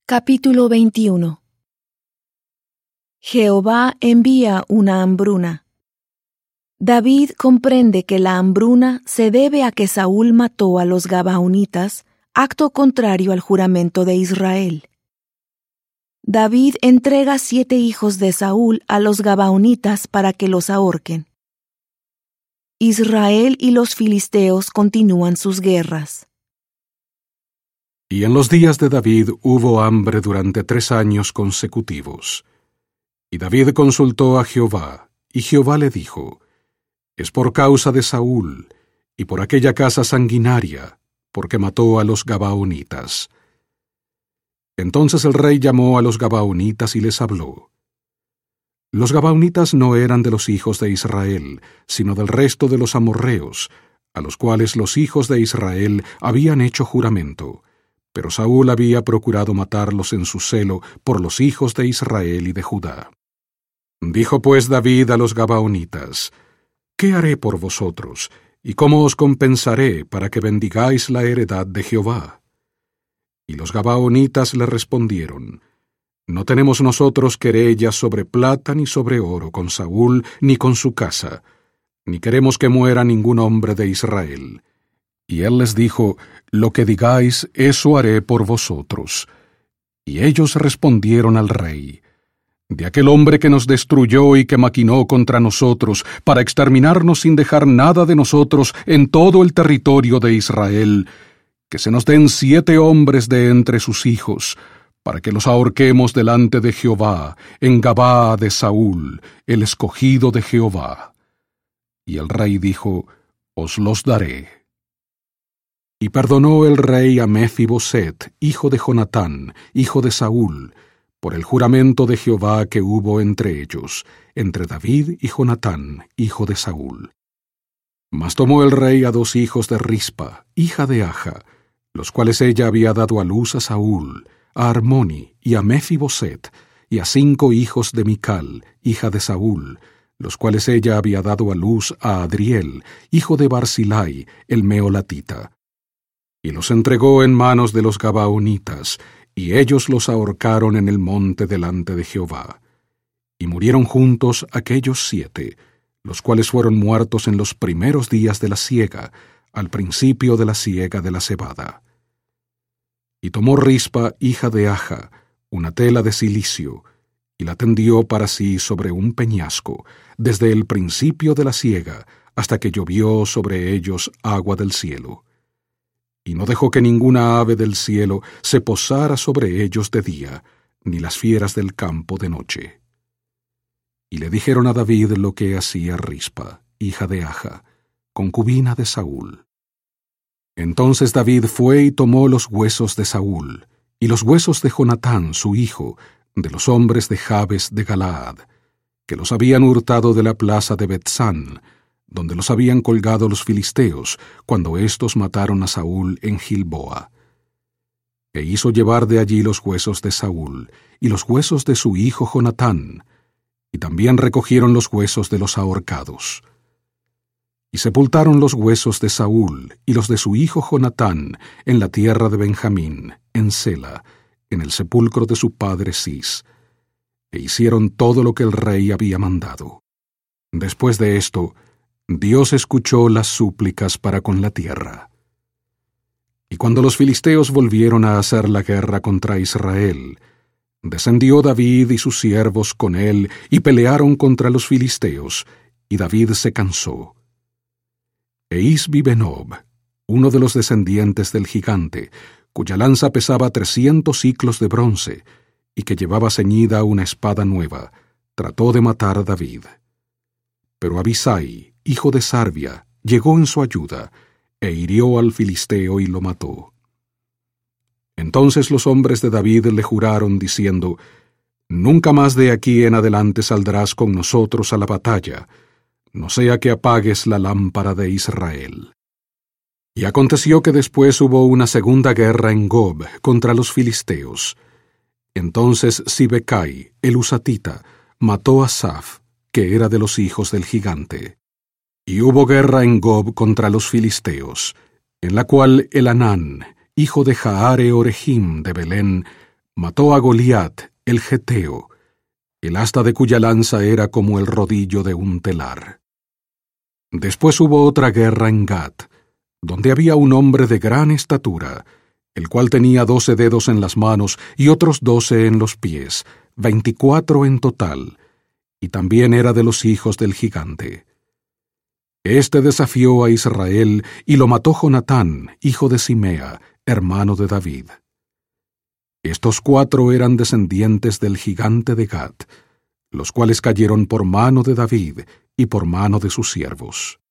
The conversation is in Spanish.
Capítulo 21. Jehová envía una hambruna. David comprende que la hambruna se debe a que Saúl mató a los Gabaonitas, acto contrario al juramento de Israel. David entrega 7 hijos de Saúl a los Gabaonitas para que los ahorquen. Israel y los filisteos continúan sus guerras. Y en los días de David hubo hambre durante 3 años consecutivos. Y David consultó a Jehová, y Jehová le dijo: Es por causa de Saúl, y por aquella casa sanguinaria, porque mató a los Gabaonitas. Entonces el rey llamó a los Gabaonitas y les habló. Los Gabaonitas no eran de los hijos de Israel, sino del resto de los amorreos, a los cuales los hijos de Israel habían hecho juramento. Pero Saúl había procurado matarlos en su celo por los hijos de Israel y de Judá. Dijo pues David a los Gabaonitas: ¿Qué haré por vosotros, y cómo os compensaré para que bendigáis la heredad de Jehová? Y los Gabaonitas le respondieron: No tenemos nosotros querella sobre plata ni sobre oro con Saúl ni con su casa, ni queremos que muera ningún hombre de Israel. Y él les dijo: Lo que digáis, eso haré por vosotros. Y ellos respondieron al rey: De aquel hombre que nos destruyó y que maquinó contra nosotros, para exterminarnos sin dejar nada de nosotros en todo el territorio de Israel, que se nos den 7 hombres de entre sus hijos, para que los ahorquemos delante de Jehová, en Gabaa de Saúl, el escogido de Jehová. Y el rey dijo: Os los daré. Y perdonó el rey a Mefiboset, hijo de Jonatán, hijo de Saúl, por el juramento de Jehová que hubo entre ellos, entre David y Jonatán, hijo de Saúl. Mas tomó el rey a 2 hijos de Rispa, hija de Aja, los cuales ella había dado a luz a Saúl, a Armoni y a Mefiboset, y a 5 hijos de Mical, hija de Saúl, los cuales ella había dado a luz a Adriel, hijo de Barzillai, el meolatita. Y los entregó en manos de los Gabaonitas, y ellos los ahorcaron en el monte delante de Jehová. Y murieron juntos aquellos 7, los cuales fueron muertos en los primeros días de la siega, al principio de la siega de la cebada. Y tomó Rispa, hija de Aja, una tela de cilicio, y la tendió para sí sobre un peñasco, desde el principio de la siega hasta que llovió sobre ellos agua del cielo. Y no dejó que ninguna ave del cielo se posara sobre ellos de día, ni las fieras del campo de noche. Y le dijeron a David lo que hacía Rispa, hija de Aja, concubina de Saúl. Entonces David fue y tomó los huesos de Saúl, y los huesos de Jonatán su hijo, de los hombres de Jabes de Galaad, que los habían hurtado de la plaza de Bethsan, donde los habían colgado los filisteos, cuando éstos mataron a Saúl en Gilboa. E hizo llevar de allí los huesos de Saúl, y los huesos de su hijo Jonatán, y también recogieron los huesos de los ahorcados. Y sepultaron los huesos de Saúl y los de su hijo Jonatán en la tierra de Benjamín, en Sela, en el sepulcro de su padre Cis, e hicieron todo lo que el rey había mandado. Después de esto, Dios escuchó las súplicas para con la tierra. Y cuando los filisteos volvieron a hacer la guerra contra Israel, descendió David y sus siervos con él y pelearon contra los filisteos, y David se cansó. E Isbi-Benob, uno de los descendientes del gigante, cuya lanza pesaba 300 siclos de bronce, y que llevaba ceñida una espada nueva, trató de matar a David. Pero Abisai, hijo de Sarvia, llegó en su ayuda, e hirió al filisteo y lo mató. Entonces los hombres de David le juraron, diciendo: Nunca más de aquí en adelante saldrás con nosotros a la batalla, no sea que apagues la lámpara de Israel. Y aconteció que después hubo una segunda guerra en Gob contra los filisteos. Entonces Sibecai, el husatita, mató a Saf, que era de los hijos del gigante. Y hubo guerra en Gob contra los filisteos, en la cual Elanán, hijo de Jaare Orejim de Belén, mató a Goliat, el geteo, el asta de cuya lanza era como el rodillo de un telar. Después hubo otra guerra en Gat, donde había un hombre de gran estatura, el cual tenía 12 dedos en las manos y otros 12 en los pies, 24 en total, y también era de los hijos del gigante. Este desafió a Israel y lo mató Jonatán, hijo de Simea, hermano de David. Estos 4 eran descendientes del gigante de Gat, los cuales cayeron por mano de David y por mano de sus siervos.